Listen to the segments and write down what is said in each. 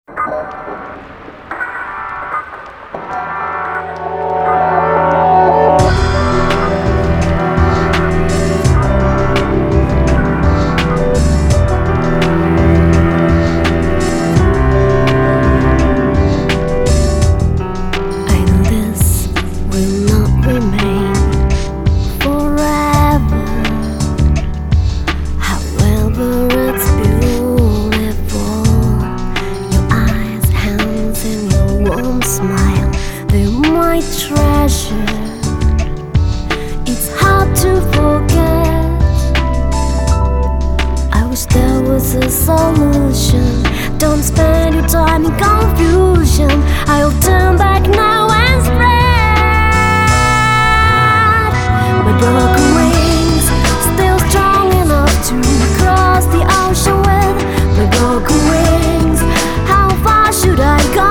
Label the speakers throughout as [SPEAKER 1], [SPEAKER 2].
[SPEAKER 1] Smile, they're my treasure. It's hard to forget. I wish there was a solution. Don't spend your time in confusion. I'll turn back now and spread my broken wings, still strong enough to cross the ocean with my broken wings. How far should I go?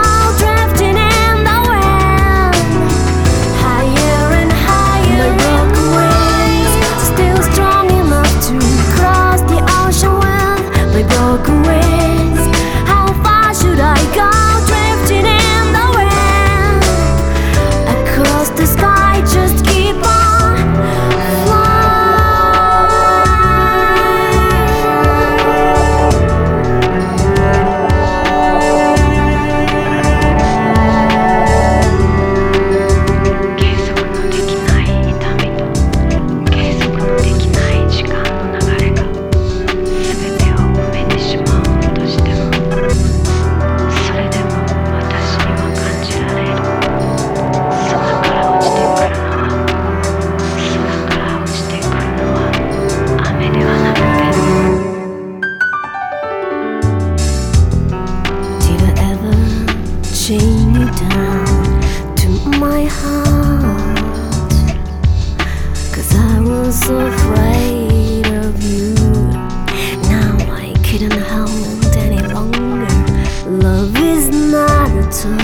[SPEAKER 1] Chain you down to my heart, 'cause I was afraid of you. Now I couldn't hold any longer. Love is not a toy.